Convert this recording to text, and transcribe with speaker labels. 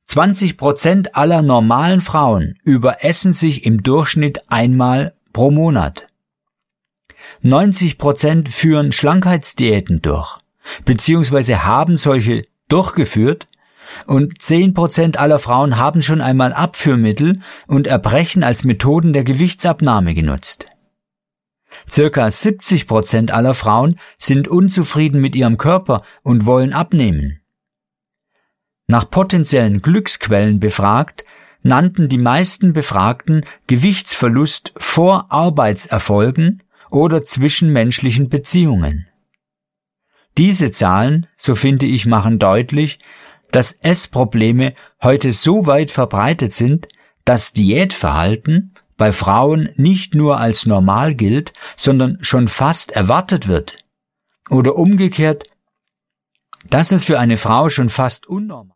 Speaker 1: 20% aller normalen Frauen überessen sich im Durchschnitt einmal pro Monat. 90% führen Schlankheitsdiäten durch, beziehungsweise haben solche durchgeführt, und 10% aller Frauen haben schon einmal Abführmittel und Erbrechen als Methoden der Gewichtsabnahme genutzt. Circa 70% aller Frauen sind unzufrieden mit ihrem Körper und wollen abnehmen. Nach potenziellen Glücksquellen befragt, nannten die meisten Befragten Gewichtsverlust vor Arbeitserfolgen oder zwischenmenschlichen Beziehungen. Diese Zahlen, so finde ich, machen deutlich, dass Essprobleme heute so weit verbreitet sind, dass Diätverhalten bei Frauen nicht nur als normal gilt, sondern schon fast erwartet wird. Oder umgekehrt, dass es für eine Frau schon fast unnormal